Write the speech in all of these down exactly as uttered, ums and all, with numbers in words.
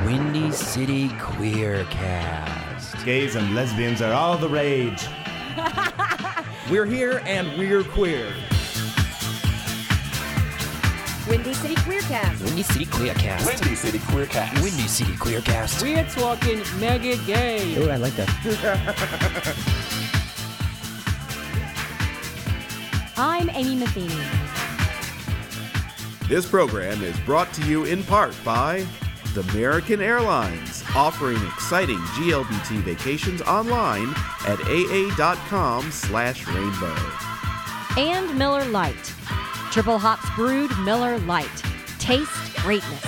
Windy City Queercast. Gays and lesbians are all the rage. We're here and we're queer. Windy City Queercast. Windy City Queercast. Windy City Queercast. Windy City Queercast. We're talking mega gay. Oh, I like that. I'm Amy Matheny. This program is brought to you in part by American Airlines, offering exciting G L B T vacations online at aa.com slash rainbow. And Miller Lite. Triple hops brewed Miller Lite. Taste greatness.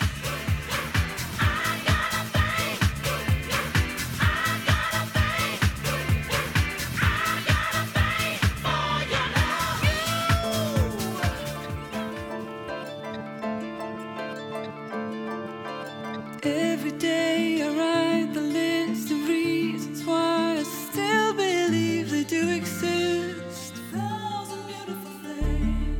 Every day I write the list of reasons why I still believe they do exist. A thousand beautiful things.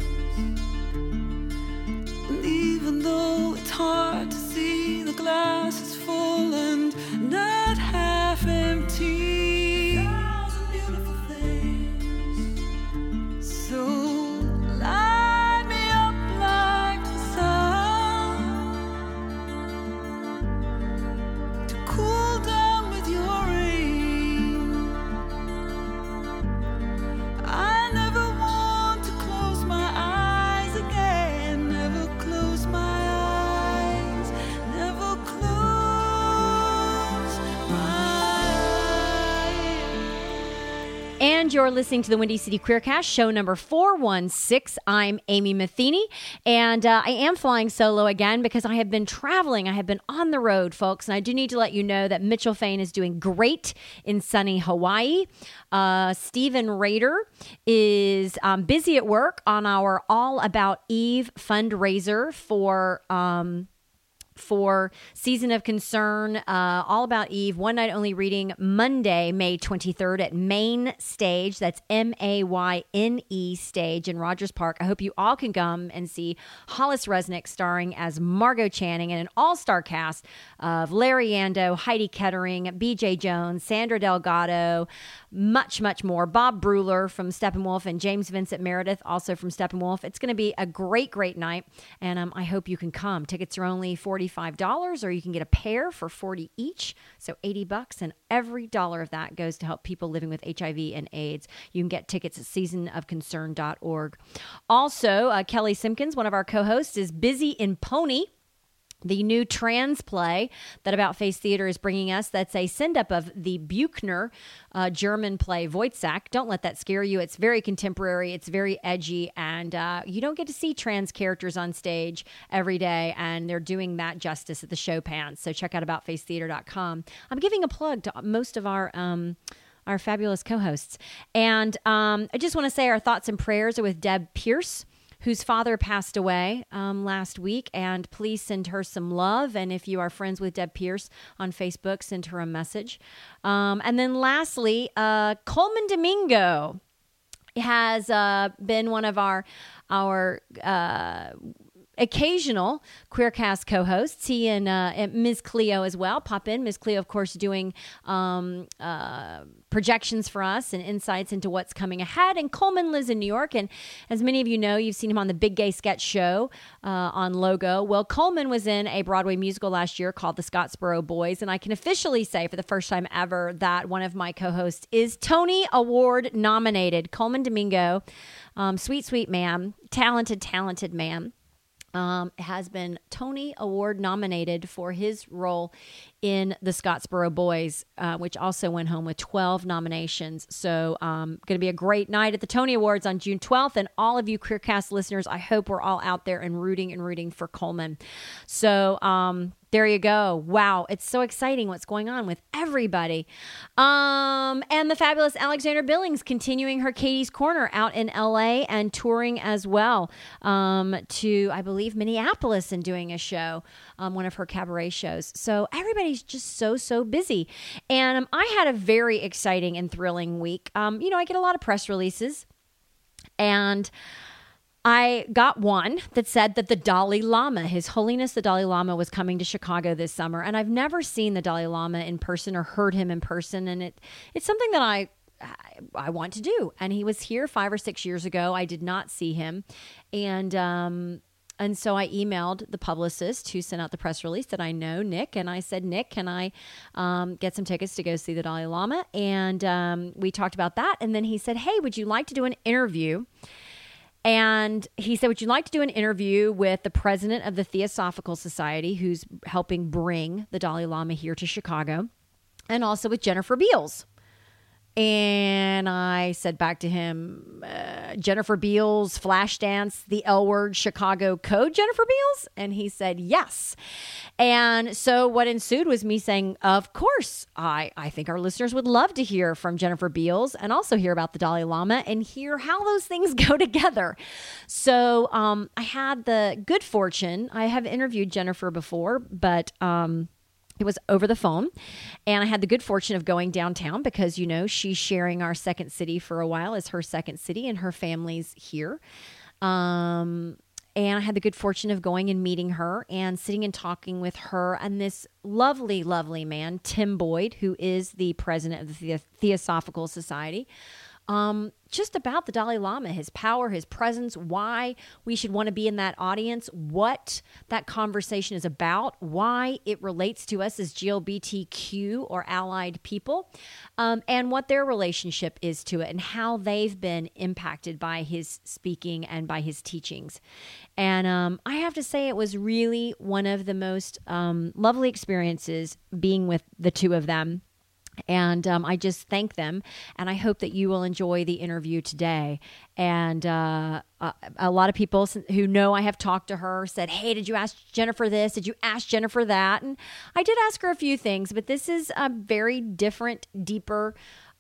And even though it's hard to see, the glass is full and not half empty. A thousand beautiful things. So light me up like the sun. Cool down with your rain. I never want to close my eyes again. Never close my eyes. Never close my eyes. And you're listening to the Windy City Queercast, show number four one six. I'm Amy Matheny, and uh, I am flying solo again because I have been traveling. I have been on the road, folks, and I do need to let you know that Mitchell Fain is doing great in sunny Hawaii. Uh, Stephen Rader is um, busy at work on our All About Eve fundraiser for... Um, for Season of Concern, uh, All About Eve, one night only reading Monday, May twenty-third at Main Stage. That's M A Y N E Stage in Rogers Park. I hope you all can come and see Hollis Resnick starring as Margot Channing and an all-star cast of Larry Ando, Heidi Kettering, B J Jones, Sandra Delgado, much, much more. Bob Bruler from Steppenwolf and James Vincent Meredith, also from Steppenwolf. It's going to be a great, great night, and um, I hope you can come. Tickets are only forty-five dollars, or you can get a pair for forty dollars each, so eighty bucks, and every dollar of that goes to help people living with H I V and AIDS. You can get tickets at season of concern dot org. Also, uh, Kelly Simpkins, one of our co-hosts, is busy in Pony, the new trans play that About Face Theater is bringing us. That's a send-up of the Buchner uh, German play Voitsack. Don't let that scare you. It's very contemporary. It's very edgy, and uh, you don't get to see trans characters on stage every day, and they're doing that justice at the show pants. So check out about face theater dot com. I'm giving a plug to most of our... Um, our fabulous co-hosts. And um, I just want to say our thoughts and prayers are with Deb Pierce, whose father passed away um, last week, and please send her some love. And if you are friends with Deb Pierce on Facebook, send her a message. Um, and then lastly, uh, Coleman Domingo has uh, been one of our our uh, occasional Queercast co-hosts. He and, uh, and Miz Cleo as well pop in. Miz Cleo, of course, doing um, uh, projections for us and insights into what's coming ahead. And Coleman lives in New York, and as many of you know, you've seen him on the Big Gay Sketch Show uh, on Logo. Well, Coleman was in a Broadway musical last year called The Scottsboro Boys, and I can officially say for the first time ever that one of my co-hosts is Tony Award nominated. Coleman Domingo, um, sweet, sweet man, talented, talented man. Um, has been Tony Award nominated for his role in The Scottsboro Boys, uh, which also went home with twelve nominations. So um, going to be a great night at the Tony Awards on June twelfth. And all of you Queercast listeners, I hope we're all out there and rooting and rooting for Coleman. So um, there you go. Wow. It's so exciting what's going on with everybody. Um, and the fabulous Alexandra Billings continuing her Katie's Corner out in L A and touring as well um, to, I believe, Minneapolis and doing a show, um, one of her cabaret shows. So everybody's just so, so busy. And um, I had a very exciting and thrilling week. Um, you know, I get a lot of press releases, and I got one that said that the Dalai Lama, His Holiness the Dalai Lama, was coming to Chicago this summer. And I've never seen the Dalai Lama in person or heard him in person. And it it's something that I I want to do. And he was here five or six years ago. I did not see him. And um, and so I emailed the publicist who sent out the press release that I know, Nick. And I said, Nick, can I um, get some tickets to go see the Dalai Lama? And um, we talked about that. And then he said, hey, would you like to do an interview? And he said, would you like to do an interview with the president of the Theosophical Society, who's helping bring the Dalai Lama here to Chicago, and also with Jennifer Beals? And I said back to him, uh, Jennifer Beals, Flashdance, the L Word, Chicago Code, Jennifer Beals? And he said, yes. And so what ensued was me saying, of course, I, I think our listeners would love to hear from Jennifer Beals and also hear about the Dalai Lama and hear how those things go together. So um, I had the good fortune, I have interviewed Jennifer before, but um, it was over the phone, and I had the good fortune of going downtown because, you know, she's sharing our second city for a while as her second city, and her family's here. Um, and I had the good fortune of going and meeting her and sitting and talking with her and this lovely, lovely man, Tim Boyd, who is the president of the Theosophical Society. Um, just about the Dalai Lama, his power, his presence, why we should want to be in that audience, what that conversation is about, why it relates to us as G L B T Q or allied people, um, and what their relationship is to it and how they've been impacted by his speaking and by his teachings. And um, I have to say it was really one of the most um, lovely experiences being with the two of them. And um, I just thank them, and I hope that you will enjoy the interview today. And uh, uh, a lot of people who know I have talked to her said, hey, did you ask Jennifer this? Did you ask Jennifer that? And I did ask her a few things, but this is a very different, deeper,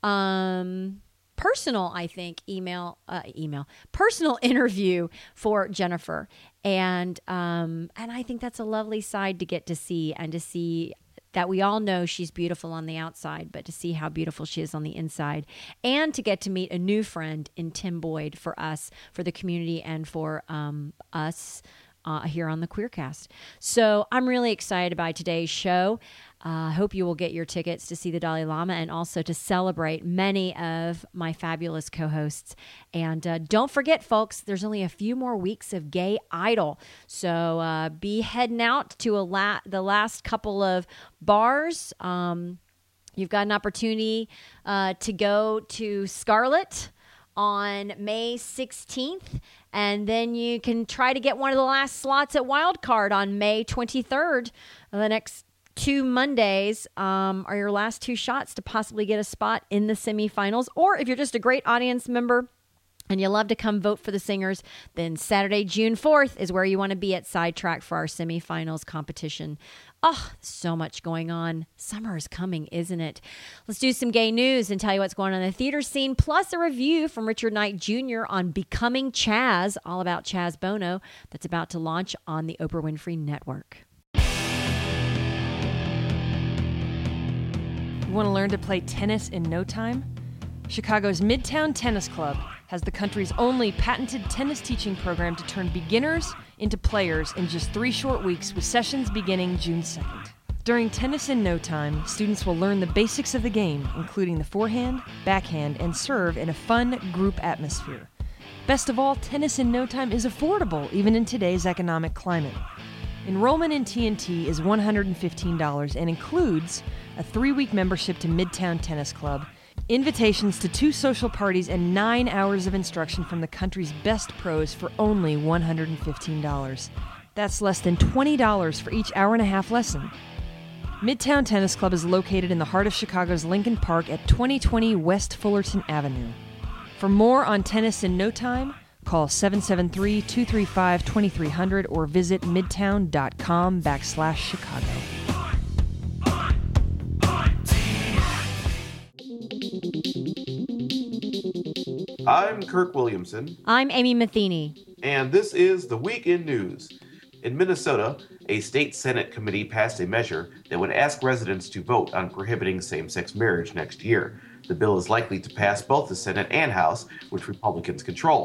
um, personal, I think, email, uh, email, personal interview for Jennifer. And um, and I think that's a lovely side to get to see and to see that we all know she's beautiful on the outside, but to see how beautiful she is on the inside, and to get to meet a new friend in Tim Boyd for us, for the community, and for um, us uh, here on the Queercast. So I'm really excited about today's show. I uh, hope you will get your tickets to see the Dalai Lama and also to celebrate many of my fabulous co-hosts. And uh, don't forget, folks, there's only a few more weeks of Gay Idol. So uh, be heading out to a la- the last couple of bars. Um, you've got an opportunity uh, to go to Scarlet on May sixteenth, and then you can try to get one of the last slots at Wildcard on May twenty-third, the next two Mondays um, are your last two shots to possibly get a spot in the semifinals. Or if you're just a great audience member and you love to come vote for the singers, then Saturday, June fourth is where you want to be at Sidetrack for our semifinals competition. Oh, so much going on. Summer is coming, isn't it? Let's do some gay news and tell you what's going on in the theater scene, plus a review from Richard Knight Junior on Becoming Chaz, all about Chaz Bono, that's about to launch on the Oprah Winfrey Network. You want to learn to play tennis in no time? Chicago's Midtown Tennis Club has the country's only patented tennis teaching program to turn beginners into players in just three short weeks, with sessions beginning June second. During Tennis in No Time, students will learn the basics of the game, including the forehand, backhand, and serve in a fun group atmosphere. Best of all, Tennis in No Time is affordable, even in today's economic climate. Enrollment in T N T is one hundred fifteen dollars and includes a three-week membership to Midtown Tennis Club, invitations to two social parties, and nine hours of instruction from the country's best pros for only one hundred fifteen dollars. That's less than twenty dollars for each hour and a half lesson. Midtown Tennis Club is located in the heart of Chicago's Lincoln Park at twenty twenty West Fullerton Avenue. For more on Tennis in No Time, call seven seven three, two three five, two three zero zero or visit midtown.com backslash Chicago. I'm Kirk Williamson. I'm Amy Matheny. And this is the Week in News. In Minnesota, a state Senate committee passed a measure that would ask residents to vote on prohibiting same-sex marriage next year. The bill is likely to pass both the Senate and House, which Republicans control.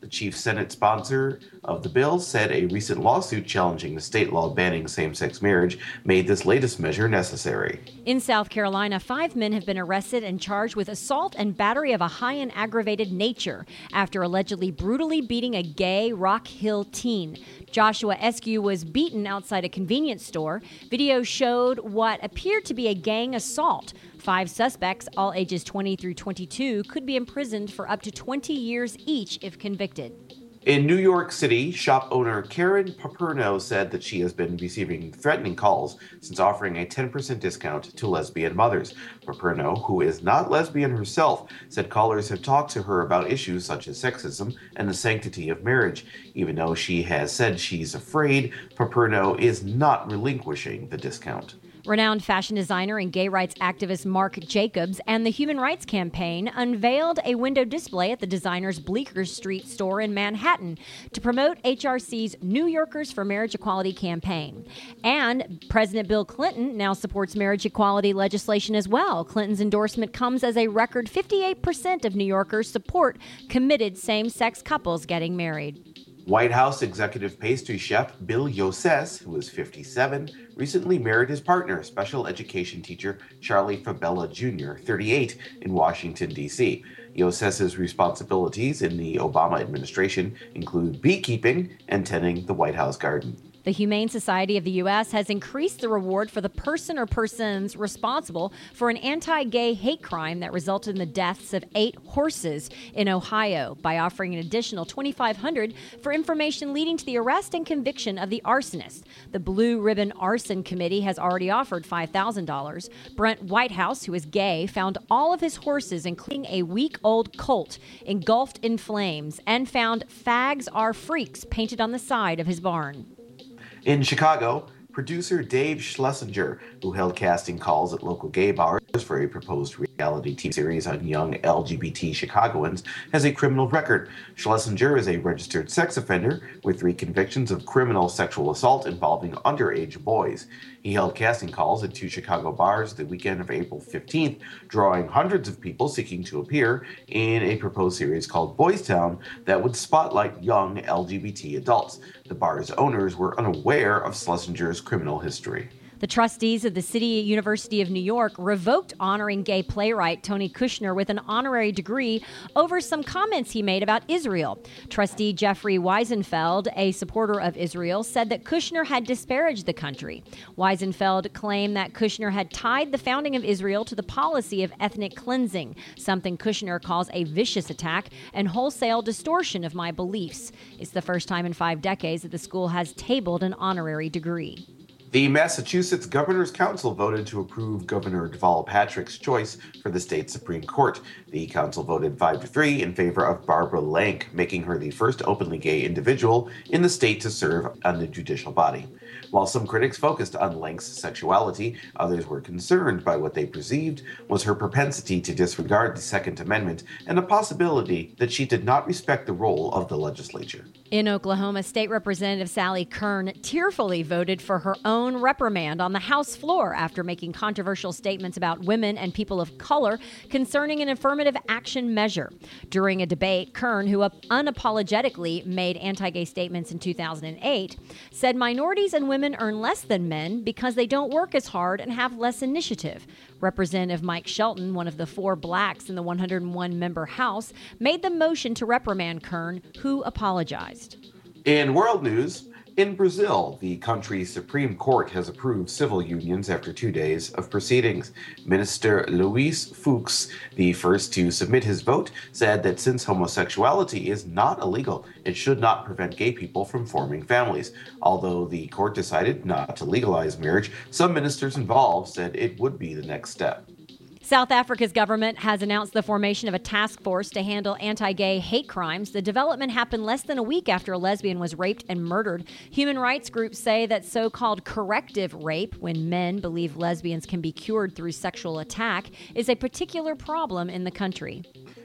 The chief Senate sponsor of the bill said a recent lawsuit challenging the state law banning same-sex marriage made this latest measure necessary. In South Carolina, five men have been arrested and charged with assault and battery of a high and aggravated nature after allegedly brutally beating a gay Rock Hill teen. Joshua Eskew was beaten outside a convenience store. Video showed what appeared to be a gang assault. Five suspects, all ages twenty through twenty-two, could be imprisoned for up to twenty years each if convicted. In New York City, shop owner Karen Paperno said that she has been receiving threatening calls since offering a ten percent discount to lesbian mothers. Paperno, who is not lesbian herself, said callers have talked to her about issues such as sexism and the sanctity of marriage. Even though she has said she's afraid, Paperno is not relinquishing the discount. Renowned fashion designer and gay rights activist Marc Jacobs and the Human Rights Campaign unveiled a window display at the designer's Bleecker Street store in Manhattan to promote H R C's New Yorkers for Marriage Equality campaign. And President Bill Clinton now supports marriage equality legislation as well. Clinton's endorsement comes as a record fifty-eight percent of New Yorkers support committed same-sex couples getting married. White House executive pastry chef Bill Yosses, who is fifty-seven, recently married his partner, special education teacher Charlie Fabella Junior, thirty-eight, in Washington, D C Yosses's responsibilities in the Obama administration include beekeeping and tending the White House garden. The Humane Society of the U S has increased the reward for the person or persons responsible for an anti-gay hate crime that resulted in the deaths of eight horses in Ohio by offering an additional twenty-five hundred dollars for information leading to the arrest and conviction of the arsonist. The Blue Ribbon Arson Committee has already offered five thousand dollars. Brent Whitehouse, who is gay, found all of his horses, including a week-old colt, engulfed in flames and found "Fags Are Freaks" painted on the side of his barn. In Chicago, producer Dave Schlesinger, who held casting calls at local gay bars for a proposed reality T V series on young L G B T Chicagoans, has a criminal record. Schlesinger is a registered sex offender with three convictions of criminal sexual assault involving underage boys. He held casting calls at two Chicago bars the weekend of April fifteenth, drawing hundreds of people seeking to appear in a proposed series called Boys Town that would spotlight young L G B T adults. The bar's owners were unaware of Schlesinger's criminal history. The trustees of the City University of New York revoked honoring gay playwright Tony Kushner with an honorary degree over some comments he made about Israel. Trustee Jeffrey Weisenfeld, a supporter of Israel, said that Kushner had disparaged the country. Weisenfeld claimed that Kushner had tied the founding of Israel to the policy of ethnic cleansing, something Kushner calls a vicious attack and wholesale distortion of my beliefs. It's the first time in five decades that the school has tabled an honorary degree. The Massachusetts Governor's Council voted to approve Governor Deval Patrick's choice for the state Supreme Court. The council voted five to three in favor of Barbara Lank, making her the first openly gay individual in the state to serve on the judicial body. While some critics focused on Lank's sexuality, others were concerned by what they perceived was her propensity to disregard the Second Amendment and the possibility that she did not respect the role of the legislature. In Oklahoma, State Representative Sally Kern tearfully voted for her own reprimand on the House floor after making controversial statements about women and people of color concerning an affirmative action measure. During a debate, Kern, who unapologetically made anti-gay statements in two thousand eight, said minorities and women earn less than men because they don't work as hard and have less initiative. Representative Mike Shelton, one of the four blacks in the one hundred one member House, made the motion to reprimand Kern, who apologized. In world news, in Brazil, the country's Supreme Court has approved civil unions after two days of proceedings. Minister Luis Fux, the first to submit his vote, said that since homosexuality is not illegal, it should not prevent gay people from forming families. Although the court decided not to legalize marriage, some ministers involved said it would be the next step. South Africa's government has announced the formation of a task force to handle anti-gay hate crimes. The development happened less than a week after a lesbian was raped and murdered. Human rights groups say that so-called corrective rape, when men believe lesbians can be cured through sexual attack, is a particular problem in the country.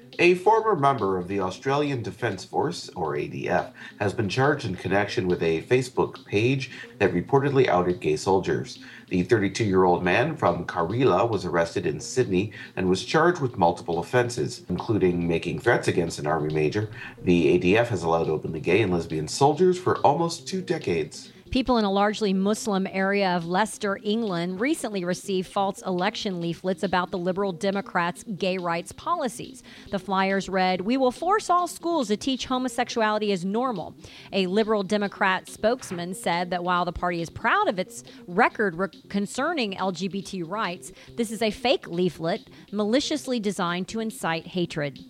A former member of the Australian Defence Force, or A D F, has been charged in connection with a Facebook page that reportedly outed gay soldiers. The thirty-two-year-old man from Karila was arrested in Sydney and was charged with multiple offenses, including making threats against an army major. The A D F has allowed openly gay and lesbian soldiers for almost two decades. People in a largely Muslim area of Leicester, England, recently received false election leaflets about the Liberal Democrats' gay rights policies. The flyers read, "We will force all schools to teach homosexuality as normal." A Liberal Democrat spokesman said that while the party is proud of its record re- concerning L G B T rights, this is a fake leaflet maliciously designed to incite hatred.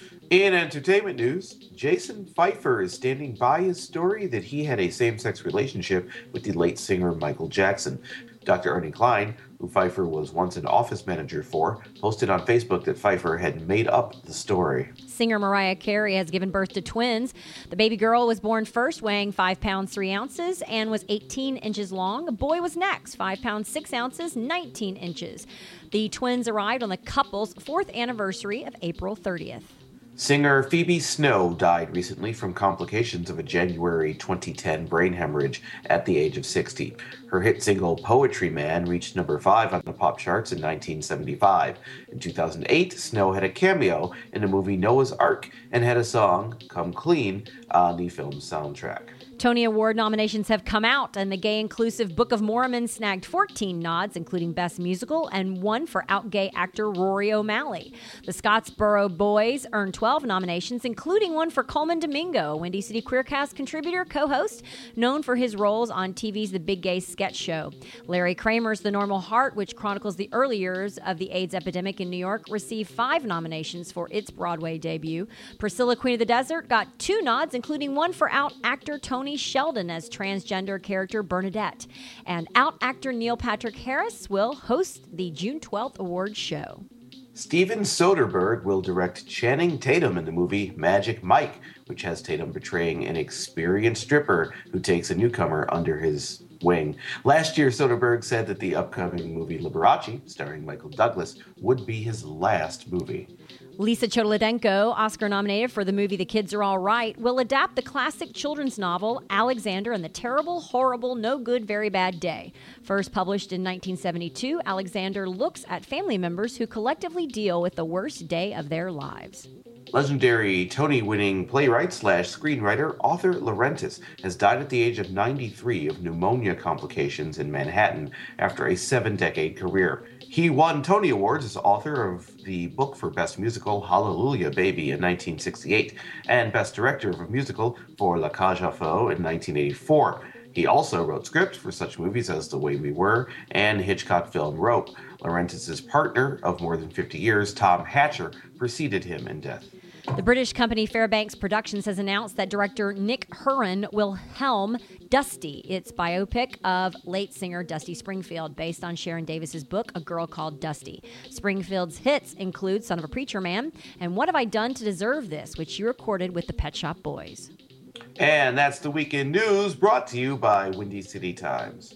In entertainment news, Jason Pfeiffer is standing by his story that he had a same-sex relationship with the late singer Michael Jackson. Doctor Ernie Klein, who Pfeiffer was once an office manager for, posted on Facebook that Pfeiffer had made up the story. Singer Mariah Carey has given birth to twins. The baby girl was born first, weighing five pounds three ounces, and was eighteen inches long. A boy was next, five pounds six ounces, nineteen inches. The twins arrived on the couple's fourth anniversary of April thirtieth. Singer Phoebe Snow died recently from complications of a January twenty ten brain hemorrhage at the age of sixty. Her hit single Poetry Man reached number five on the pop charts in nineteen seventy-five. In two thousand eight, Snow had a cameo in the movie Noah's Ark and had a song, Come Clean, on the film's soundtrack. Tony Award nominations have come out, and the gay-inclusive Book of Mormon snagged fourteen nods, including Best Musical, and one for out-gay actor Rory O'Malley. The Scottsboro Boys earned twelve nominations, including one for Coleman Domingo, Windy City Queercast contributor, co-host, known for his roles on T V's The Big Gay Sketch Show. Larry Kramer's The Normal Heart, which chronicles the early years of the AIDS epidemic in New York, received five nominations for its Broadway debut. Priscilla, Queen of the Desert, got two nods, including one for out actor Tony Sheldon as transgender character Bernadette. And out actor Neil Patrick Harris will host the June twelfth awards show. Steven Soderbergh will direct Channing Tatum in the movie Magic Mike, which has Tatum portraying an experienced stripper who takes a newcomer under his wing. Last year, Soderbergh said that the upcoming movie Liberace, starring Michael Douglas, would be his last movie. Lisa Cholodenko, Oscar-nominated for the movie The Kids Are All Right, will adapt the classic children's novel Alexander and the Terrible, Horrible, No Good, Very Bad Day. First published in nineteen seventy-two, Alexander looks at family members who collectively deal with the worst day of their lives. Legendary Tony-winning playwright slash screenwriter Arthur Laurentiis has died at the age of ninety-three of pneumonia complications in Manhattan after a seven-decade career. He won Tony Awards as author of the book for Best Musical Hallelujah Baby in nineteen sixty-eight and Best Director of a Musical for La Cage aux Folles in nineteen eighty-four. He also wrote scripts for such movies as The Way We Were and Hitchcock film Rope. Laurentiis' partner of more than fifty years, Tom Hatcher, preceded him in death. The British company Fairbanks Productions has announced that director Nick Hurren will helm Dusty, its biopic of late singer Dusty Springfield, based on Sharon Davis's book, A Girl Called Dusty. Springfield's hits include Son of a Preacher Man and What Have I Done to Deserve This, which he recorded with the Pet Shop Boys. And that's the weekend news brought to you by Windy City Times.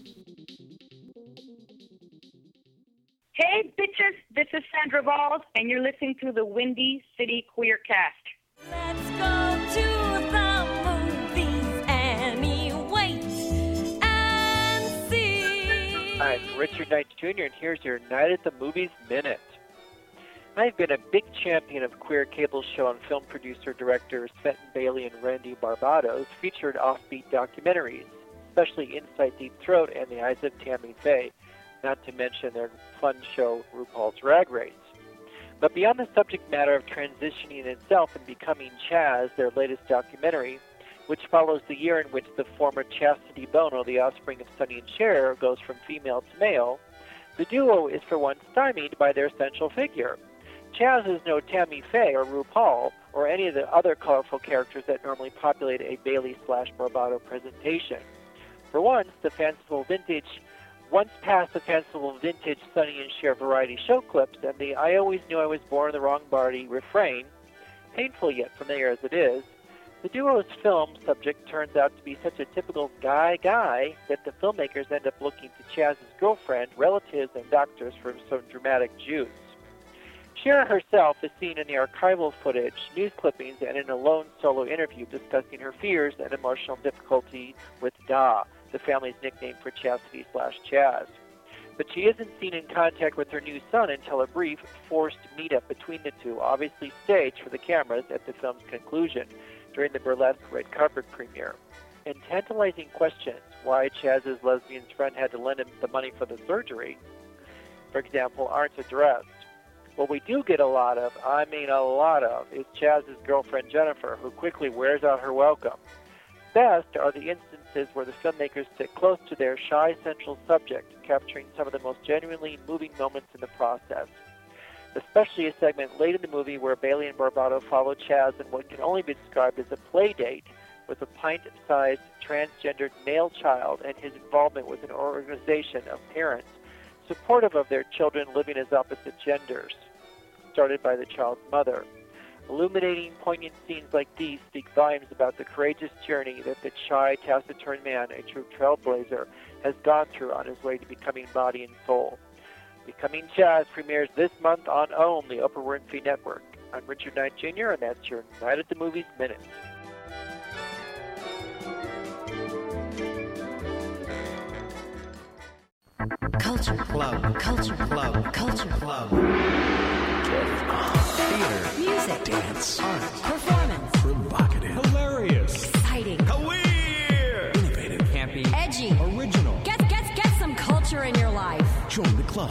Hey, bitches, this is Sandra Balls, and you're listening to the Windy City Queercast. Let's go to the movies anyway and see. I'm Richard Knight Junior, and here's your Night at the Movies Minute. I've been a big champion of queer cable show and film producer directors Fenton Bailey and Randy Barbados featured offbeat documentaries, especially Inside Deep Throat and The Eyes of Tammy Faye, not to mention their fun show, RuPaul's Drag Race. But beyond the subject matter of transitioning itself and becoming Chaz, their latest documentary, which follows the year in which the former Chastity Bono, the offspring of Sonny and Cher, goes from female to male, the duo is for once stymied by their central figure. Chaz is no Tammy Faye or RuPaul or any of the other colorful characters that normally populate a Bailey slash Barbado presentation. For once, the fanciful vintage Once past the fanciful vintage Sonny and Cher variety show clips and the I always knew I was born in the wrong body refrain, painful yet familiar as it is, the duo's film subject turns out to be such a typical guy-guy that the filmmakers end up looking to Chaz's girlfriend, relatives, and doctors for some dramatic juice. Shira herself is seen in the archival footage, news clippings, and in a lone solo interview discussing her fears and emotional difficulty with Da, the family's nickname for Chastity slash Chaz. But she isn't seen in contact with her new son until a brief, forced meetup between the two, obviously staged for the cameras at the film's conclusion during the burlesque red carpet premiere. And tantalizing questions, why Chaz's lesbian friend had to lend him the money for the surgery, for example, aren't addressed. What we do get a lot of, I mean a lot of, is Chaz's girlfriend Jennifer, who quickly wears out her welcome. Best are the instances where the filmmakers stick close to their shy central subject, capturing some of the most genuinely moving moments in the process. Especially a segment late in the movie where Bailey and Barbado follow Chaz in what can only be described as a play date with a pint-sized transgendered male child and his involvement with an organization of parents supportive of their children living as opposite genders, started by the child's mother. Illuminating, poignant scenes like these speak volumes about the courageous journey that the shy, taciturn man, a true trailblazer, has gone through on his way to becoming body and soul. Becoming Chaz premieres this month on OWN, the Oprah Winfrey Network. I'm Richard Knight Junior, and that's your Night at the Movies Minute. Culture Club. Culture Club. Culture Club. Theater. Music. Dance. Art. Performance. Provocative. Hilarious. Exciting. Weird. Innovative. Campy. Edgy. Original. Get, get, get some culture in your life. Join the club.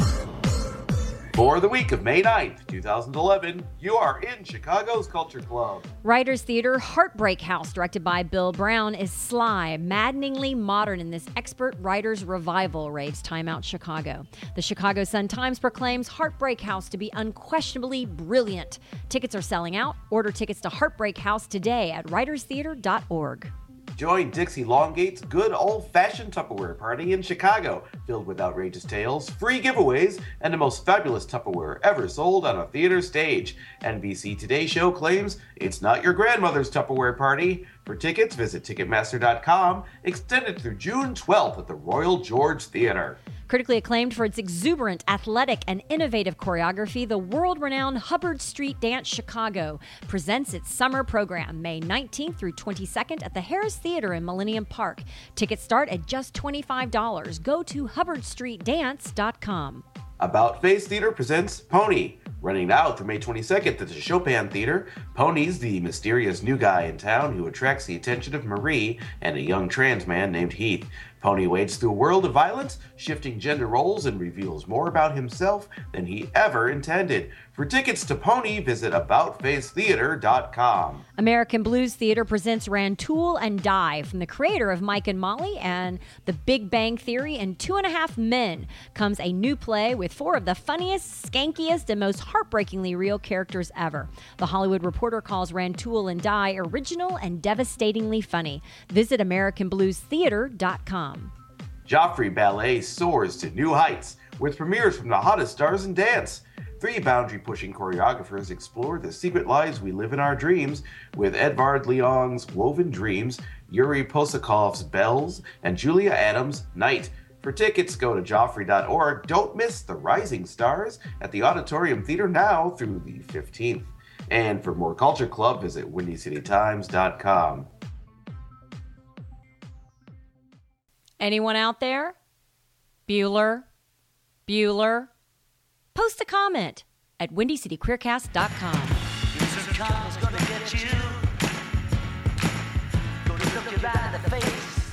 For the week of May ninth, twenty eleven, you are in Chicago's Culture Club. Writers Theater Heartbreak House, directed by Bill Brown, is sly, maddeningly modern in this expert writer's revival, raves Time Out Chicago. The Chicago Sun-Times proclaims Heartbreak House to be unquestionably brilliant. Tickets are selling out. Order tickets to Heartbreak House today at writers theater dot org. Join Dixie Longate's good old-fashioned Tupperware party in Chicago, filled with outrageous tales, free giveaways, and the most fabulous Tupperware ever sold on a theater stage. N B C Today Show claims it's not your grandmother's Tupperware party. For tickets, visit ticketmaster dot com, extended through June twelfth at the Royal George Theater. Critically acclaimed for its exuberant, athletic, and innovative choreography, the world-renowned Hubbard Street Dance Chicago presents its summer program May nineteenth through twenty-second at the Harris Theater in Millennium Park. Tickets start at just twenty-five dollars. Go to hubbard street dance dot com. About Face Theater presents Pony. Running now through May twenty-second at the Chopin Theater, Pony's the mysterious new guy in town who attracts the attention of Marie and a young trans man named Heath. Pony wades through a world of violence, shifting gender roles, and reveals more about himself than he ever intended. For tickets to Pony, visit about face theater dot com. American Blues Theater presents Rantoul and Die from the creator of Mike and Molly and The Big Bang Theory and Two and a Half Men. Comes a new play with four of the funniest, skankiest, and most heartbreakingly real characters ever. The Hollywood Reporter calls Rantoul and Die original and devastatingly funny. Visit american blues theater dot com. Joffrey Ballet soars to new heights with premieres from the hottest stars in dance. Three boundary-pushing choreographers explore the secret lives we live in our dreams with Edvard Leong's Woven Dreams, Yuri Posakov's Bells, and Julia Adams' Night. For tickets, go to joffrey dot org. Don't miss the rising stars at the Auditorium Theater now through the fifteenth. And for more Culture Club, visit windy city times dot com. Anyone out there? Bueller? Bueller? Post a comment at windy city queer cast dot com. Chicago's gonna get you. Gonna look you right in the face.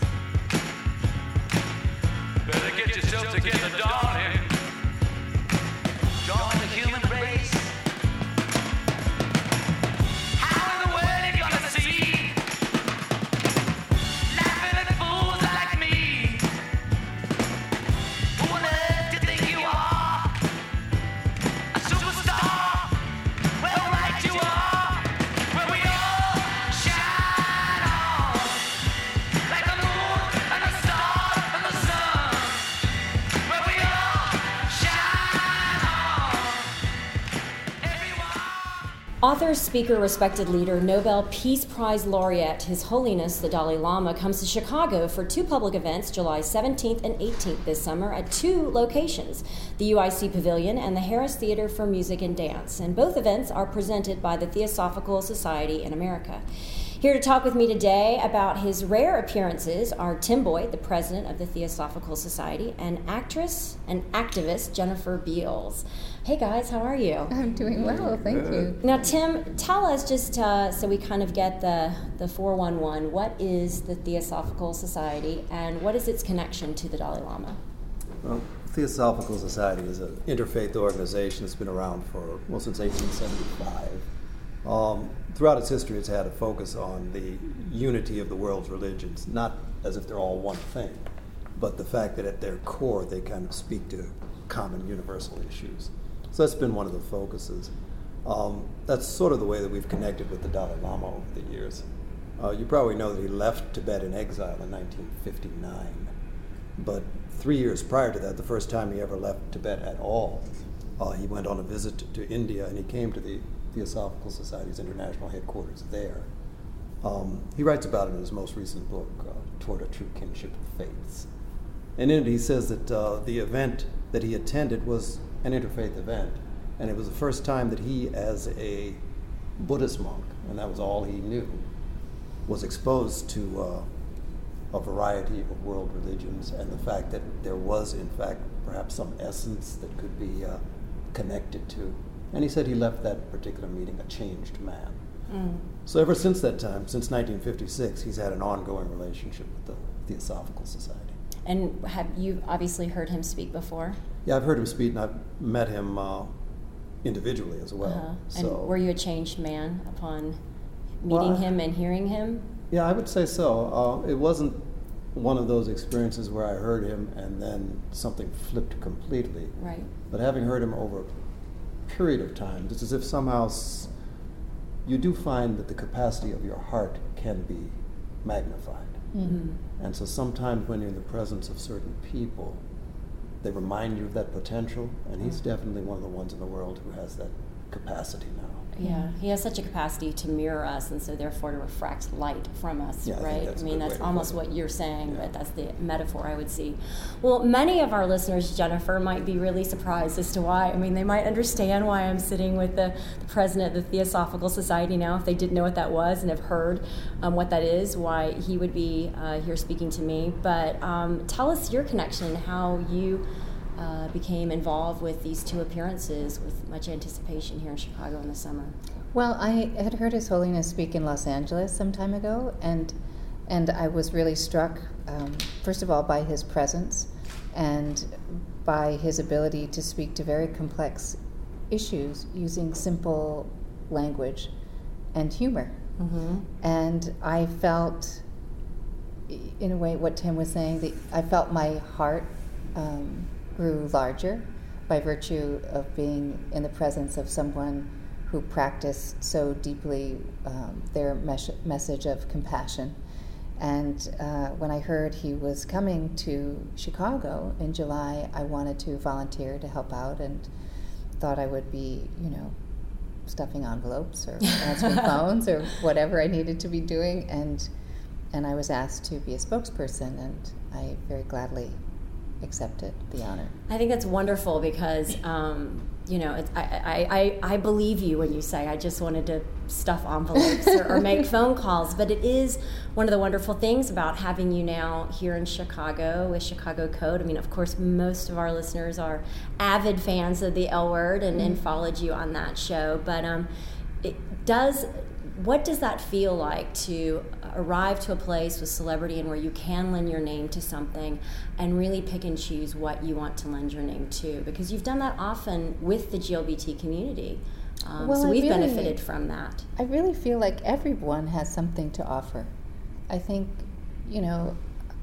Better get yourself together, darling. Join the human race. How in the world you gonna see? Laughing at fools like me. Who on earth do you think you are? A superstar? Well, right you are. Where we all shine on. Like the moon and the stars and the sun. Where we all Author, speaker, respected leader, Nobel Peace Prize laureate, His Holiness the Dalai Lama, comes to Chicago for two public events, July seventeenth and eighteenth this summer, at two locations, the U I C Pavilion and the Harris Theater for Music and Dance. And both events are presented by the Theosophical Society in America. Here to talk with me today about his rare appearances are Tim Boyd, the president of the Theosophical Society, and actress and activist Jennifer Beals. Hey guys, how are you? I'm doing well, thank you. Now, Tim, tell us just uh, so we kind of get the, the four one one, what is the Theosophical Society and what is its connection to the Dalai Lama? Well, Theosophical Society is an interfaith organization that's been around for, well, since eighteen seventy-five. Um, throughout its history, it's had a focus on the unity of the world's religions, not as if they're all one thing, but the fact that at their core they kind of speak to common universal issues. So that's been one of the focuses. Um, that's sort of the way that we've connected with the Dalai Lama over the years. Uh, you probably know that he left Tibet in exile in nineteen fifty-nine, but three years prior to that, the first time he ever left Tibet at all, uh, he went on a visit to, to India, and he came to the Theosophical Society's international headquarters there. Um, he writes about it in his most recent book, uh, Toward a True Kinship of Faiths. And in it he says that uh, the event that he attended was an interfaith event, and it was the first time that he, as a Buddhist monk, and that was all he knew, was exposed to uh, a variety of world religions, and the fact that there was, in fact, perhaps some essence that could be uh, connected to. And he said he left that particular meeting a changed man. Mm. So ever since that time, since nineteen fifty-six, he's had an ongoing relationship with the Theosophical Society. And have you obviously heard him speak before? Yeah, I've heard him speak, and I've met him uh, individually as well. Uh-huh. So, and were you a changed man upon meeting well, him and hearing him? Yeah, I would say so. Uh, it wasn't one of those experiences where I heard him and then something flipped completely. Right. But having heard him over period of time, it's as if somehow s- you do find that the capacity of your heart can be magnified. Mm-hmm. And so sometimes when you're in the presence of certain people, they remind you of that potential, and he's definitely one of the ones in the world who has that capacity now. Yeah, he has such a capacity to mirror us, and so therefore to refract light from us, yeah, right? I, I mean, that's almost what you're saying, yeah. but that's the metaphor I would see. Well, many of our listeners, Jennifer, might be really surprised as to why. I mean, they might understand why I'm sitting with the, the president of the Theosophical Society now, if they didn't know what that was and have heard um, what that is, why he would be uh, here speaking to me. But um, tell us your connection, how you Uh, became involved with these two appearances with much anticipation here in Chicago in the summer. Well, I had heard His Holiness speak in Los Angeles some time ago, and and I was really struck, um, first of all, by his presence and by his ability to speak to very complex issues using simple language and humor. Mm-hmm. And I felt, in a way, what Tim was saying, that I felt my heart um, grew larger by virtue of being in the presence of someone who practiced so deeply um, their mes- message of compassion. And uh, when I heard he was coming to Chicago in July, I wanted to volunteer to help out and thought I would be, you know, stuffing envelopes or answering phones or whatever I needed to be doing. And and I was asked to be a spokesperson, and I very gladly accepted the honor. I think that's wonderful because, um, you know, it's, I, I, I, I believe you when you say I just wanted to stuff envelopes or, or make phone calls, but it is one of the wonderful things about having you now here in Chicago with Chicago Code. I mean, of course, most of our listeners are avid fans of the L Word and, mm-hmm. and followed you on that show, but um, it does... What does that feel like to arrive to a place with celebrity and where you can lend your name to something and really pick and choose what you want to lend your name to? Because you've done that often with the G L B T community. Um, well, so we've really, benefited from that. I really feel like everyone has something to offer. I think, you know,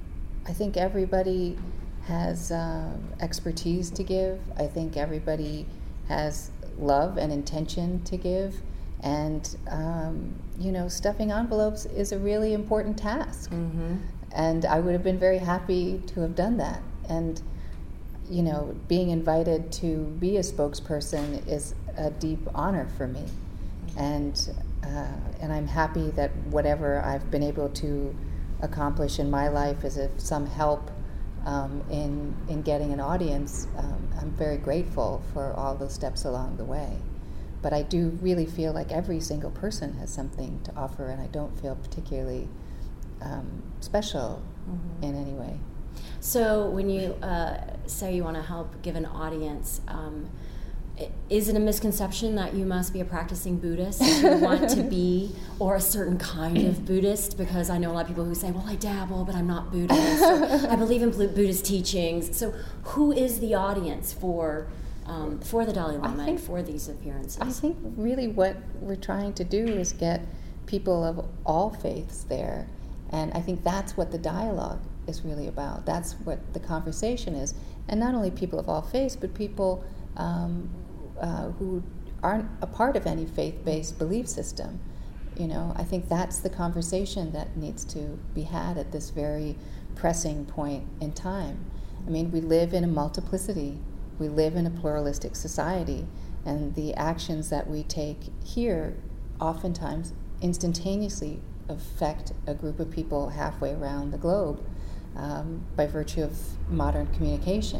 I think everybody has um, expertise to give. I think everybody has love and intention to give. And, um, you know, stuffing envelopes is a really important task. Mm-hmm. And I would have been very happy to have done that. And, you know, being invited to be a spokesperson is a deep honor for me. and uh, and I'm happy that whatever I've been able to accomplish in my life is of some help um, in in getting an audience. Um, I'm very grateful for all those steps along the way. But I do really feel like every single person has something to offer, and I don't feel particularly um, special mm-hmm. in any way. So when you uh, say you want to help give an audience, um, is it a misconception that you must be a practicing Buddhist if you want to be, or a certain kind of Buddhist? Because I know a lot of people who say, well, I dabble, but I'm not Buddhist. Or, I believe in Buddhist teachings. So who is the audience for um, for the Dalai Lama think, and for these appearances? I think really what we're trying to do is get people of all faiths there. And I think that's what the dialogue is really about. That's what the conversation is. And not only people of all faiths, but people um, uh, who aren't a part of any faith-based belief system. You know, I think that's the conversation that needs to be had at this very pressing point in time. I mean, we live in a multiplicity. We live in a pluralistic society, and the actions that we take here oftentimes instantaneously affect a group of people halfway around the globe um, by virtue of modern communication.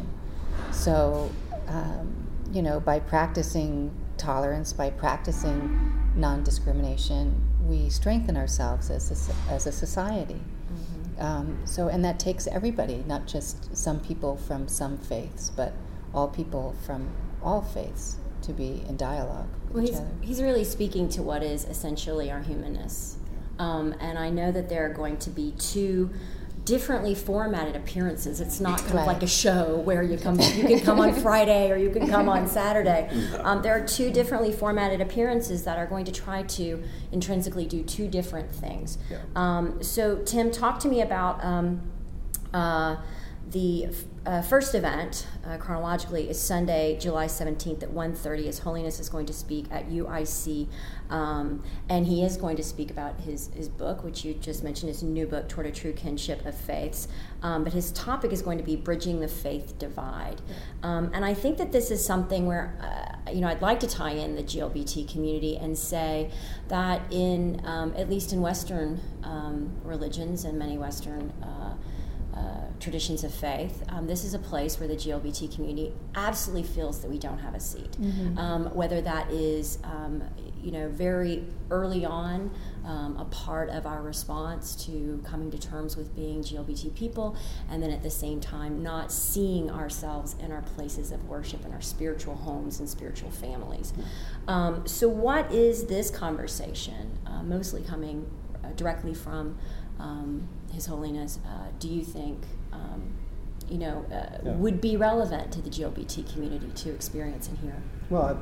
So, um, you know, by practicing tolerance, by practicing non-discrimination, we strengthen ourselves as a, as a society. Mm-hmm. Um, so, and that takes everybody, not just some people from some faiths, but all people from all faiths to be in dialogue with well, each he's, other. He's really speaking to what is essentially our humanness. Um, and I know that there are going to be two differently formatted appearances. It's not kind right. of like a show where you come, you can come on Friday or you can come on Saturday. Um, there are two differently formatted appearances that are going to try to intrinsically do two different things. Yeah. Um, so, Tim, talk to me about um, uh, the uh, first event, uh, chronologically, is Sunday, July seventeenth at one thirty. His Holiness is going to speak at U I C, um, and he is going to speak about his, his book, which you just mentioned, his new book, Toward a True Kinship of Faiths. Um, but his topic is going to be Bridging the Faith Divide. Um, and I think that this is something where, uh, you know, I'd like to tie in the G L B T community and say that in, um, at least in Western um, religions and many Western uh, Uh, traditions of faith, um, this is a place where the G L B T community absolutely feels that we don't have a seat. Mm-hmm. Um, whether that is, um, you know, very early on, um, a part of our response to coming to terms with being G L B T people, and then at the same time not seeing ourselves in our places of worship, in our spiritual homes and spiritual families. Um, so what is this conversation, uh, mostly coming uh, directly from Um, His Holiness, uh, do you think, um, you know, uh, yeah. would be relevant to the G L B T community to experience and hear? Well, I,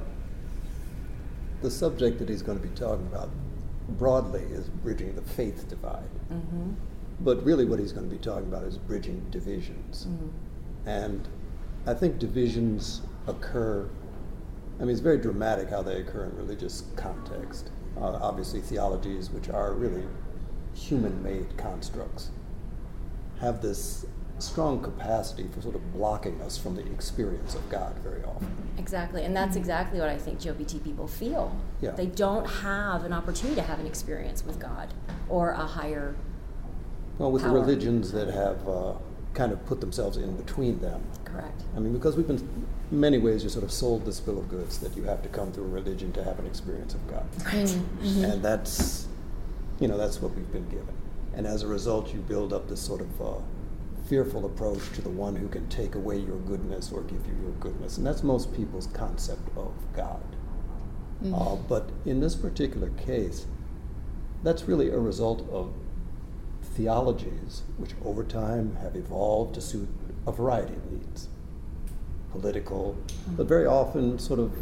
the subject that he's going to be talking about broadly is bridging the faith divide. Mm-hmm. But really what he's going to be talking about is bridging divisions. Mm-hmm. And I think divisions occur, I mean, it's very dramatic how they occur in religious context. Uh, obviously theologies, which are really human-made constructs, have this strong capacity for sort of blocking us from the experience of God very often. Exactly, and that's exactly what I think G L B T people feel. Yeah. They don't have an opportunity to have an experience with God or a higher Well, with power. the religions that have uh, kind of put themselves in between them. Correct. I mean, because we've been, in many ways, you're sort of sold this bill of goods that you have to come through a religion to have an experience of God. Right. Mm-hmm. And that's, you know, that's what we've been given. And as a result, you build up this sort of uh, fearful approach to the one who can take away your goodness or give you your goodness. And that's most people's concept of God. Mm-hmm. Uh, but in this particular case, that's really a result of theologies which over time have evolved to suit a variety of needs. Political, mm-hmm. but very often sort of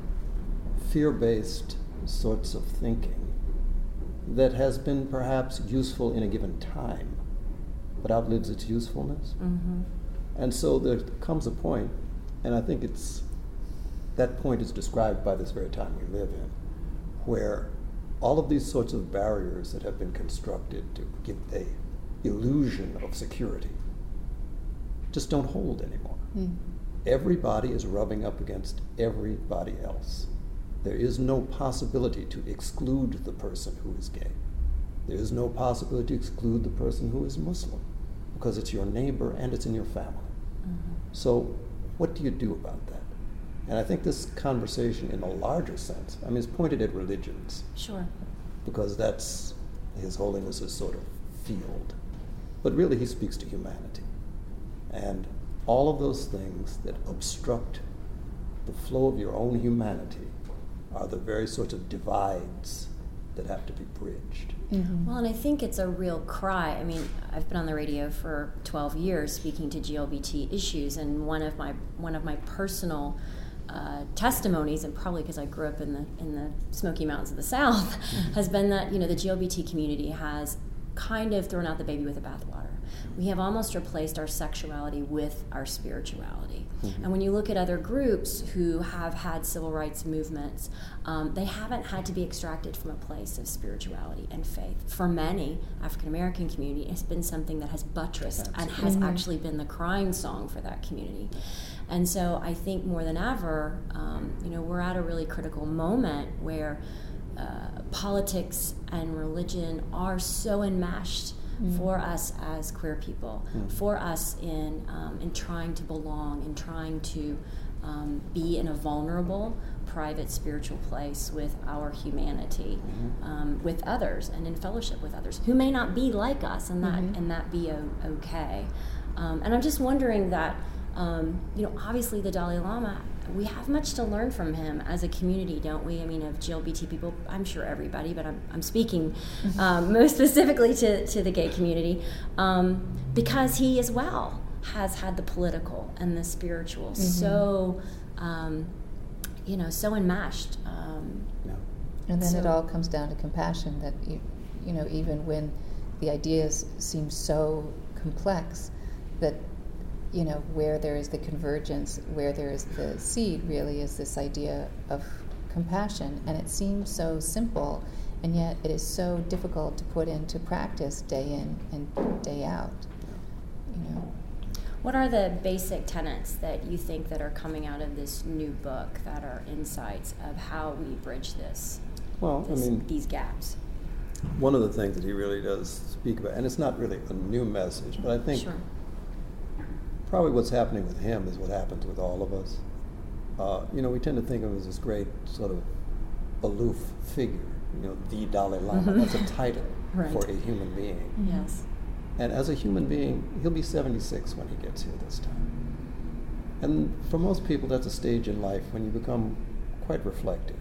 fear-based sorts of thinking that has been perhaps useful in a given time, but outlives its usefulness. Mm-hmm. And so there comes a point, and I think it's that point is described by this very time we live in, where all of these sorts of barriers that have been constructed to give a illusion of security just don't hold anymore. Mm. Everybody is rubbing up against everybody else. There is no possibility to exclude the person who is gay. There is no possibility to exclude the person who is Muslim, because it's your neighbor and it's in your family. Mm-hmm. So what do you do about that? And I think this conversation in a larger sense, I mean, it's pointed at religions. Sure. Because that's His Holiness's sort of field. But really he speaks to humanity. And all of those things that obstruct the flow of your own humanity are the very sorts of divides that have to be bridged. Mm-hmm. Well, and I think it's a real cry. I mean, I've been on the radio for twelve years speaking to G L B T issues, and one of my one of my personal uh, testimonies, and probably because I grew up in the in the Smoky Mountains of the South, mm-hmm. has been that, you know, the G L B T community has kind of thrown out the baby with the bathwater. We have almost replaced our sexuality with our spirituality. Mm-hmm. And when you look at other groups who have had civil rights movements, um, they haven't had to be extracted from a place of spirituality and faith. For many, African American community, it's been something that has buttressed Absolutely. and has mm-hmm. actually been the crying song for that community. And so I think more than ever, um, you know, we're at a really critical moment where uh, politics and religion are so enmeshed Mm. for us as queer people, mm. for us in um, in trying to belong, in trying to um, be in a vulnerable, private, spiritual place with our humanity, mm-hmm. um, with others, and in fellowship with others who may not be like us, and that mm-hmm. and that be o- okay. Um, and I'm just wondering that, um, you know, obviously the Dalai Lama, we have much to learn from him as a community, don't we? I mean, of G L B T people, I'm sure everybody, but I'm, I'm speaking um, most specifically to, to the gay community, um, because he as well has had the political and the spiritual mm-hmm. so, um, you know, so enmeshed. Um, yeah. And then so, it all comes down to compassion, that, you, you know, even when the ideas seem so complex, that you know, where there is the convergence, where there is the seed, really is this idea of compassion. And it seems so simple, and yet it is so difficult to put into practice day in and day out. You know. What are the basic tenets that you think that are coming out of this new book that are insights of how we bridge this? Well, this, I mean, these gaps. One of the things that he really does speak about, and it's not really a new message, but I think sure. probably what's happening with him is what happens with all of us. Uh, you know, we tend to think of him as this great sort of aloof figure, you know, the Dalai Lama. Mm-hmm. That's a title right. for a human being. Yes. And as a human being, he'll be seventy-six when he gets here this time. And for most people, that's a stage in life when you become quite reflective.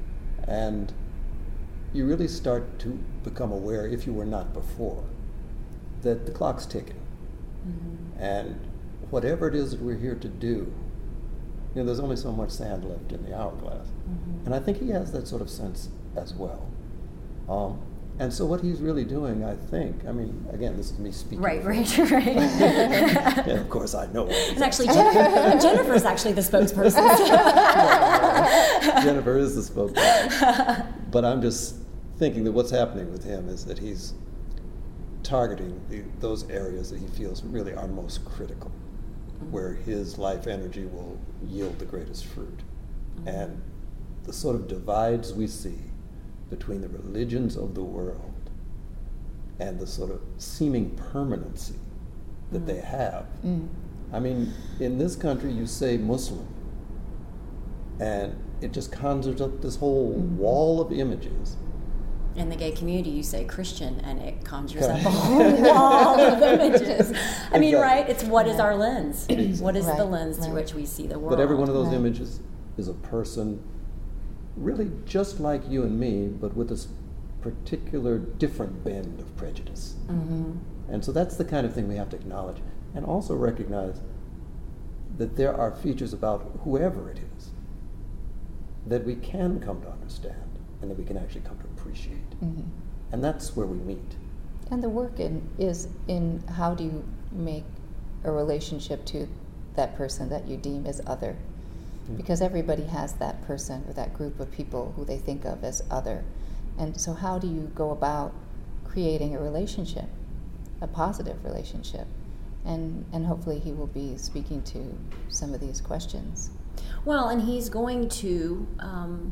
And you really start to become aware, if you were not before, that the clock's ticking. Mm-hmm. And whatever it is that we're here to do, you know, there's only so much sand left in the hourglass. Mm-hmm. And I think he has that sort of sense as well. Um, and so what he's really doing, I think, I mean, again, this is me speaking. Right, right, right. And of course I know. And actually, Jennifer, Jennifer's actually the spokesperson. Jennifer is the spokesperson. But I'm just thinking that what's happening with him is that he's targeting the, those areas that he feels really are most critical, mm-hmm. where his life energy will yield the greatest fruit. Mm-hmm. And the sort of divides we see between the religions of the world and the sort of seeming permanency that mm-hmm. they have. Mm-hmm. I mean, in this country you say Muslim, and it just conjures up this whole mm-hmm. wall of images. In the gay community, you say Christian, and it conjures up a whole wall of images. I mean, exactly. right? It's what is our lens? What is right. the lens right. through which we see the world? But every one of those right. images is a person really just like you and me, but with this particular different bend of prejudice. Mm-hmm. And so that's the kind of thing we have to acknowledge, and also recognize that there are features about whoever it is that we can come to understand and that we can actually come to appreciate. Mm-hmm. And that's where we meet. And the work in, is in how do you make a relationship to that person that you deem as other. Mm-hmm. Because everybody has that person or that group of people who they think of as other. And so how do you go about creating a relationship, a positive relationship? And, and hopefully he will be speaking to some of these questions. Well, and he's going to um,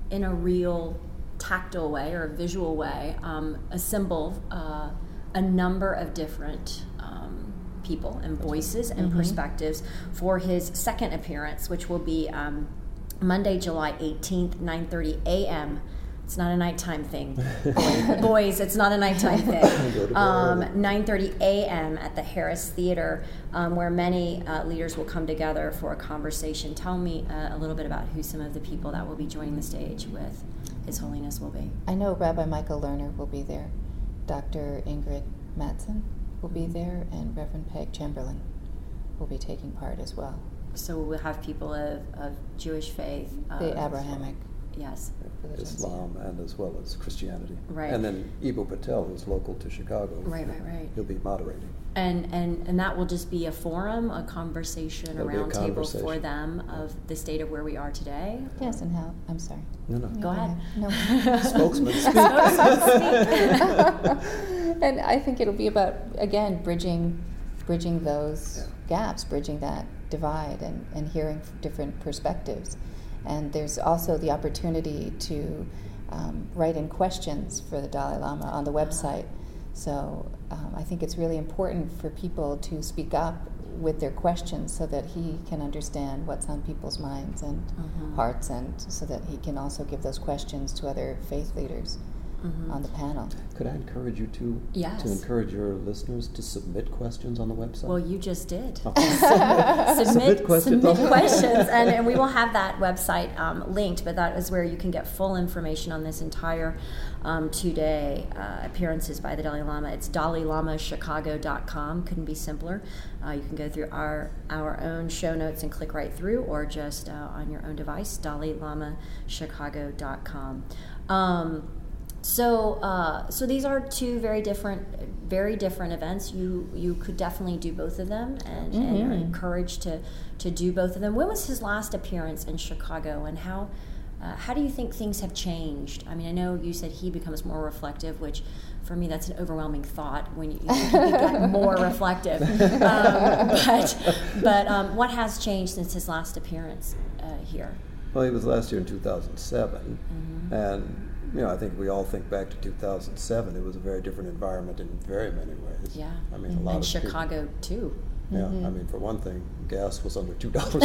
in a real tactile way or a visual way, um, assemble uh, a number of different um, people and voices and Mhm. perspectives for his second appearance, which will be um, Monday, July eighteenth, nine thirty a.m. It's not a nighttime thing. Boys, it's not a nighttime thing. Um, nine thirty a.m. at the Harris Theater, um, where many uh, leaders will come together for a conversation. Tell me uh, a little bit about who some of the people that will be joining the stage with His Holiness will be. I know Rabbi Michael Lerner will be there. Doctor Ingrid Mattson will be there, and Reverend Peg Chamberlain will be taking part as well. So we'll have people of, of Jewish faith. The of- Abrahamic. Yes. Islam and as well as Christianity. Right. And then Ibu Patel, who's local to Chicago. Right, right, right. He'll be moderating. And, and and that will just be a forum, a conversation, a It'll be a round table for conversation. them of the state of where we are today. Yes, and how, I'm sorry. No, no. Go ahead. No. Spokesman, speak. And I think it'll be about, again, bridging bridging those Yeah. gaps, bridging that divide, and, and hearing f- different perspectives. And there's also the opportunity to um, write in questions for the Dalai Lama on the website. So um, I think it's really important for people to speak up with their questions so that he can understand what's on people's minds and Mhm. hearts, and so that he can also give those questions to other faith leaders Mhm. on the panel. Could I encourage you to Yes. to encourage your listeners to submit questions on the website? Well, you just did. Okay. submit Submit questions. submit questions, and, and we will have that website um, linked. But that is where you can get full information on this entire um, two-day uh, appearances by the Dalai Lama. It's dalai lama chicago dot com. Couldn't be simpler. Uh, you can go through our our own show notes and click right through, or just uh, on your own device, dalai lama chicago dot com. Um, So, uh, so these are two very different, very different events. You you could definitely do both of them, and, and are Mhm. encouraged to to do both of them. When was his last appearance in Chicago, and how uh, how do you think things have changed? I mean, I know you said he becomes more reflective, which for me that's an overwhelming thought when you, you think he could get more reflective. Um, but but um, what has changed since his last appearance uh, here? Well, he was last year in two thousand seven, Mm-hmm. and you know, I think we all think back to two thousand seven. It was a very different environment in very many ways. Yeah, I mean, a lot and of Chicago too. People, yeah, Mhm. I mean, for one thing, gas was under two dollars.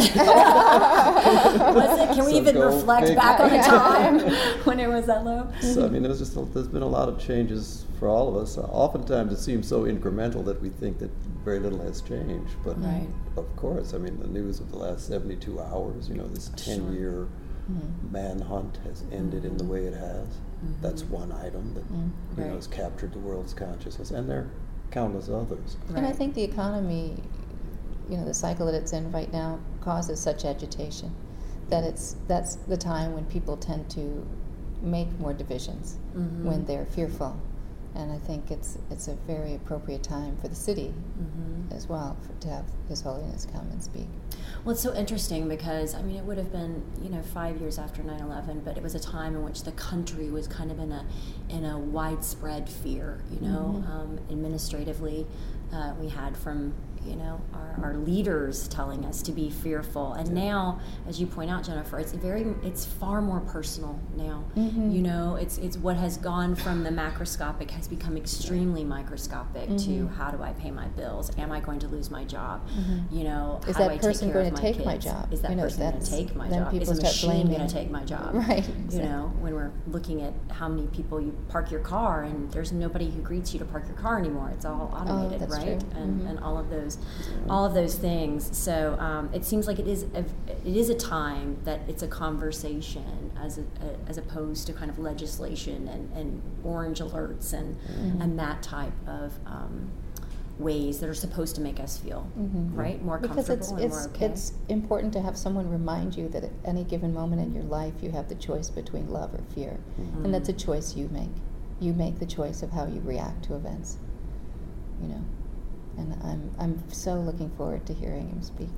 Was it? Can we So even go reflect figure. back on the time when it was that low? So I mean, there's just a, there's been a lot of changes for all of us. Uh, oftentimes, it seems so incremental that we think that very little has changed. But Right. of course, I mean, the news of the last seventy-two hours. You know, this ten-year manhunt has ended in the way it has. That's one item that you know Right. has captured the world's consciousness, and there are countless others. And I think the economy, you know, the cycle that it's in right now causes such agitation that it's that's the time when people tend to make more divisions Mhm. when they're fearful. And I think it's it's a very appropriate time for the city Mhm. as well for, to have His Holiness come and speak. Well, it's so interesting because, I mean, it would have been, you know, five years after nine eleven, but it was a time in which the country was kind of in a in a widespread fear, you know, Mhm. um, administratively. Uh, we had from, you know, our, our leaders telling us to be fearful. And now, as you point out, Jennifer, it's very, it's far more personal now. Mhm. You know, it's it's what has gone from the macroscopic has become extremely microscopic to Mhm. how do I pay my bills? Am I going to lose my job? Mhm. You know, Is how that do I person take care going of to my take my kids? job? Is that You know, person going to that's- take my then job? people Is a start machine going blaming. to take my job? Right, You exactly. know, when we're looking at how many people you park your car and there's nobody who greets you to park your car anymore. It's all automated, that's right? true. And Mhm. and all of those, all of those things. So um, it seems like it is a, it is a time that it's a conversation as a, a, as opposed to kind of legislation and, and orange alerts and Mhm. and that type of um, ways that are supposed to make us feel Mhm. right more Because comfortable it's and it's more okay. it's important to have someone remind you that at any given moment in your life you have the choice between love or fear, Mhm. and that's a choice you make. You make the choice of how you react to events. You know, and I'm I'm so looking forward to hearing him speak.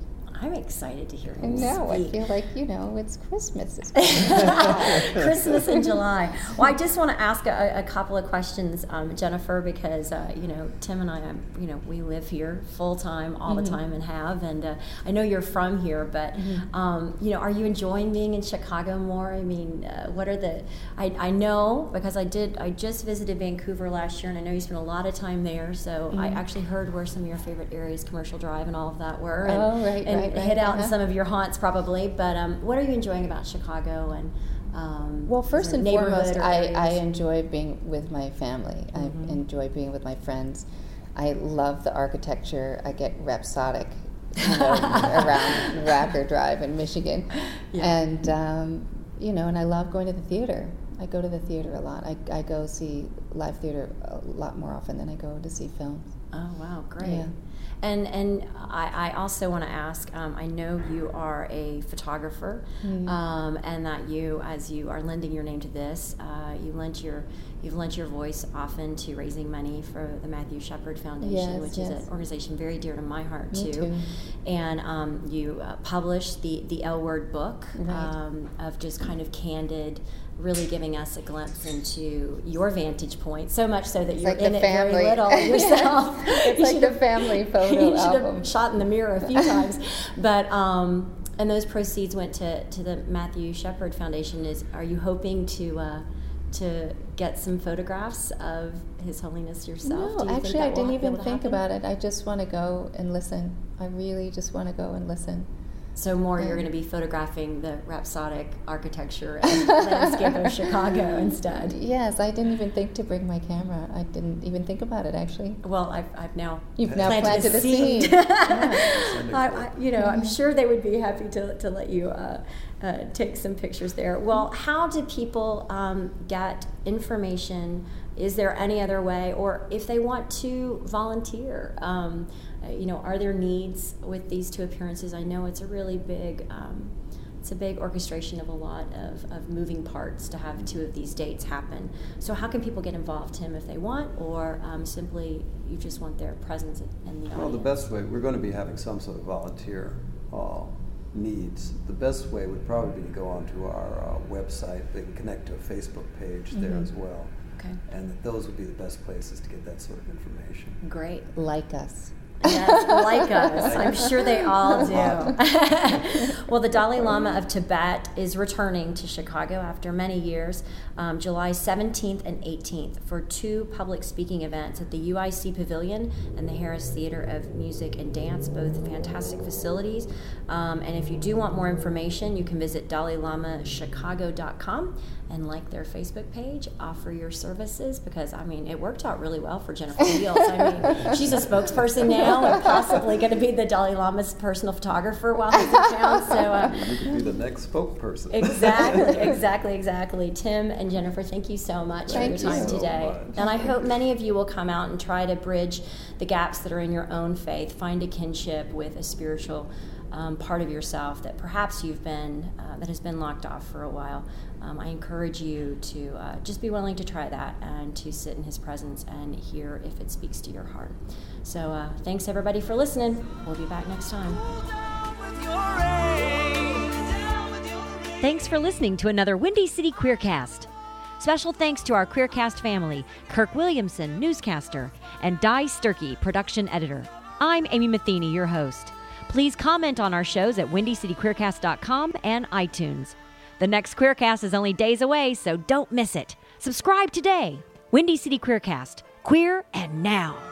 I'm excited to hear I him know. I speak. feel like, you know, it's Christmas. Christmas in July. Well, I just want to ask a, a couple of questions, um, Jennifer, because, uh, you know, Tim and I, I'm, you know, we live here full time, all Mhm. the time and have. And uh, I know you're from here, but, Mhm. um, you know, are you enjoying being in Chicago more? I mean, uh, what are the, I, I know because I did, I just visited Vancouver last year and I know you spent a lot of time there. So I Mhm. actually heard where some of your favorite areas, Commercial Drive and all of that were. And, Oh, right, and right, right. hit out in Uh-huh. some of your haunts probably. But um, what are you enjoying about Chicago? And um, Well, is first there and neighborhood foremost, or I, areas? I enjoy being with my family. Mhm. I enjoy being with my friends. I love the architecture. I get rhapsodic you know, around Wacker Drive in Michigan. Yeah. And, um, you know, and I love going to the theater. I go to the theater a lot. I, I go see live theater a lot more often than I go to see films. Oh wow, great! Yeah. And and I, I also want to ask. Um, I know you are a photographer, Mm. um, and that you, as you are lending your name to this, uh, you lent your you've lent your voice often to raising money for the Matthew Shepard Foundation, Yes, which yes. is an organization very dear to my heart Me too. too. And um, you uh, published the the L Word book Right. um, of just kind of candid. Really giving us a glimpse into your vantage point, so much so that It's you're like in the it very family. little yourself. It's You like should the have- family photo you should album. have shot in the mirror a few times, but um, and those proceeds went to, to the Matthew Shepard Foundation. Is are you hoping to uh, to get some photographs of His Holiness yourself? No, Do you think actually, that I will didn't be even able to think happen? about it. I just want to go and listen. I really just want to go and listen. So more, Yeah. you're going to be photographing the rhapsodic architecture and landscape of Chicago instead. Yes, I didn't even think to bring my camera. I didn't even think about it, actually. Well, I've, I've now You've now planted, planted a a seed. seed. I, I, you know, I'm sure they would be happy to, to let you uh, uh, take some pictures there. Well, how do people um, get information? Is there any other way, or if they want to volunteer? Um, uh, you know, are there needs with these two appearances? I know it's a really big. Um, It's a big orchestration of a lot of, of moving parts to have two of these dates happen. So how can people get involved, Tim, if they want, or um, simply you just want their presence in the audience? Well, the best way, we're going to be having some sort of volunteer uh, needs. The best way would probably be to go onto our uh, website. They can connect to a Facebook page there Mhm. as well. Okay. And that those would be the best places to get that sort of information. Great. Like us. Yes, like us. I'm sure they all do. Well, the Dalai Lama of Tibet is returning to Chicago after many years, um, July seventeenth and eighteenth, for two public speaking events at the U I C Pavilion and the Harris Theater of Music and Dance, both fantastic facilities. Um, and if you do want more information, you can visit dalai lama chicago dot com and like their Facebook page, offer your services, because, I mean, it worked out really well for Jennifer Fields. I mean, she's a spokesperson now and possibly going to be the Dalai Lama's personal photographer while he's in town. So, uh, You could be the next spokesperson. exactly, exactly, exactly. Tim and Jennifer, thank you so much Thank for your time you so today. much. And I hope many of you will come out and try to bridge the gaps that are in your own faith, find a kinship with a spiritual um, part of yourself that perhaps you've been, uh, that has been locked off for a while. Um, I encourage you to uh, just be willing to try that and to sit in his presence and hear if it speaks to your heart. So uh, thanks everybody for listening. We'll be back next time. Thanks for listening to another Windy City Queercast. Special thanks to our Queercast family, Kirk Williamson, newscaster, and Di Sturkey, production editor. I'm Amy Matheny, your host. Please comment on our shows at windy city queercast dot com and iTunes. The next Queercast is only days away, so don't miss it. Subscribe today. Windy City Queercast. Queer and now.